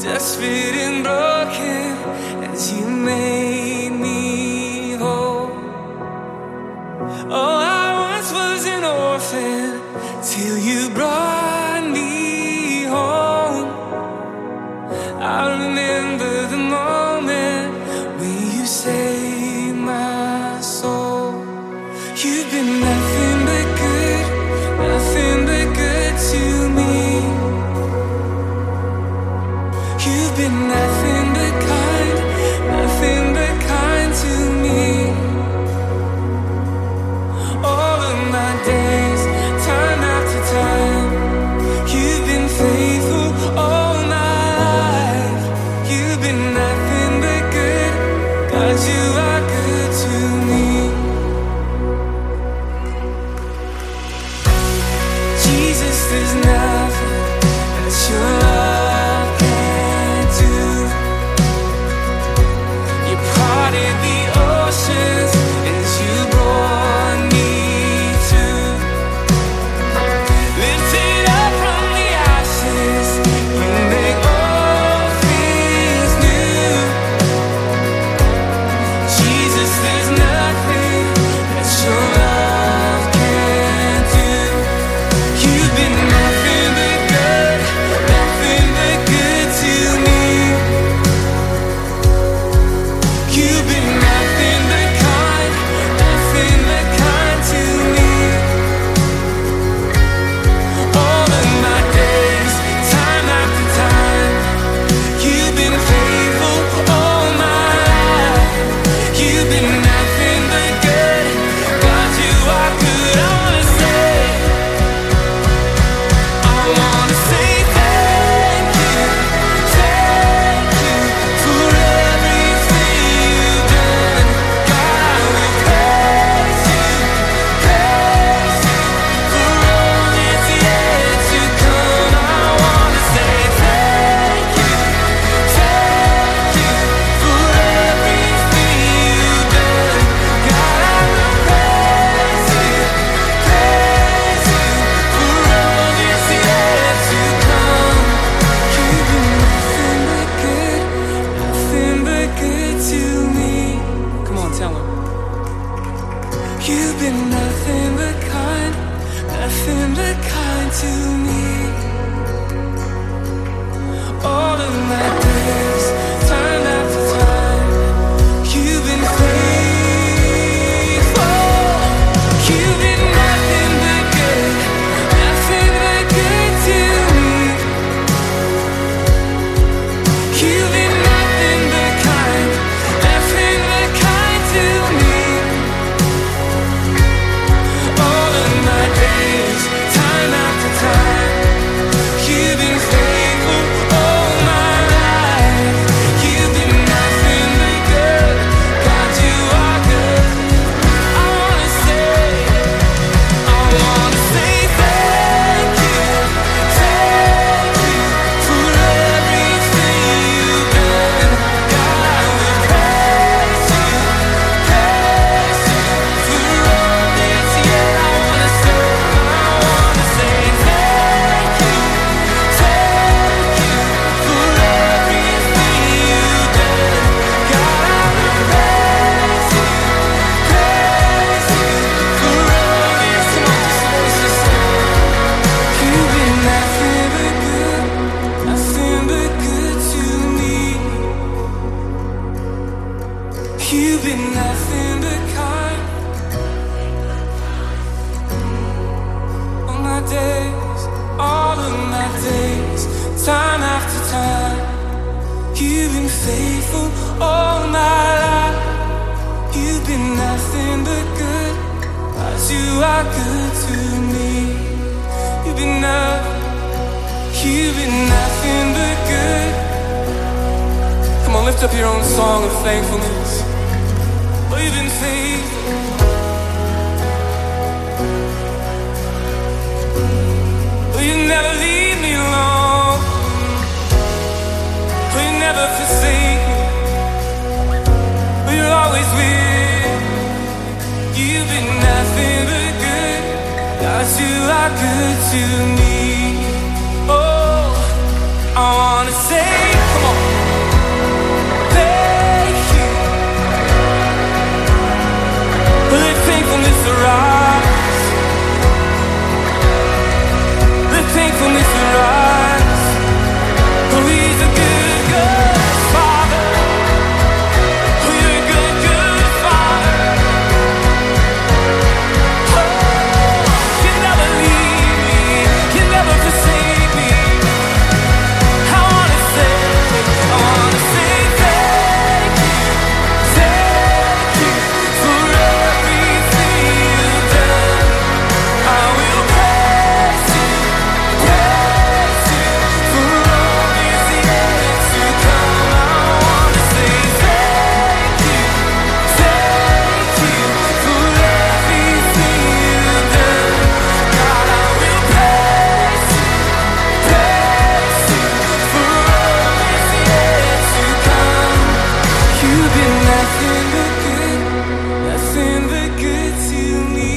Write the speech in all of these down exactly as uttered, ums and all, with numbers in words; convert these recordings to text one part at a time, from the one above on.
desperate and broken as you made me whole. Oh, I once was an orphan till you brought me home. I remember the moment when you saved my soul. You've been nothing but good, nothing but good to me. You've been nothing but kind, nothing but kind to me. All of my days, time after time, you've been faithful all my life. You've been nothing but good, God, you are good to me. Jesus, there's nothing that your love can't do. You parted the oceans as you brought me to. Lifted up from the ashes, you make all things new. Jesus, there's nothing that your love can't do. You've been nothing but good, nothing but good to me. You've been nothing but kind, nothing but kind to me. All of my days, time after time, you've been faithful all my life. You've been nothing but good, God, you are good. I wanna say, I wanna say thank you, thank you for everything you've done. God, I will praise you, praise you for all that's yet to come. I wanna say thank you, thank you for everything you've done. God, I will praise you, praise you for all that's yet to come. You've been nothing but good, nothing but good to me. Come on, tell him. You've been nothing but kind, nothing but kind to me. All of my days, time after time, you've been faithful. You've been nothing but good, nothing but good to me. You've been nothing but kind, nothing but kind to me. All of my days, time after time, you've been faithful all my life. You've been nothing but good, God, you are good. I wanna say, I wanna say thank you, thank you for everything you've done. God, I will praise you, praise you for all that's yet. I wanna say, I wanna say thank you, thank you for everything you've done. God, I will praise you, praise you for all that's. Come on, just raise your song. You've been nothing but good, nothing but good to me. You've been nothing but kind. All my days, all of my days, time after time, you've been faithful all my life. You've been nothing but good, cause you are good to me. You've been nothing, you've been nothing but good. Come on, lift up your own song of thankfulness. Oh, you've been faithful. Oh, you never leave me alone. Oh, you never forsake me. Oh, you're always with me. You've been nothing but good, 'cause you are good to me. Oh, I wanna say, come on, thank you. Let thankfulness arise. Let thankfulness arise. Oh, he's a good, good Father. Oh, you're a good, good Father. Oh, you never leave me. You never forsake me. I wanna say, I wanna say thank you, thank you for everything you've done. I will praise you, praise you for all is yet to come. I wanna say thank you, thank you for everything you've done. God, I will praise you, praise you for all is yet to come. You've been nothing but good, nothing but good to me.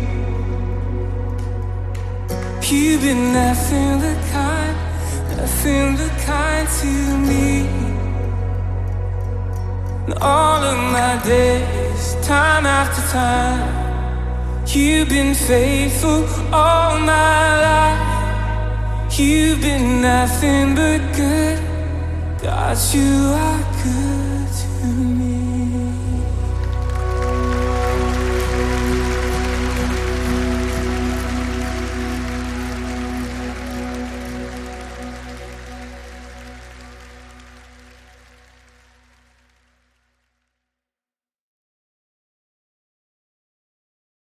You've been nothing but kind, nothing but kind to me. And all of my days, time after time, you've been faithful all my life. You've been nothing but good. God, you are good to me.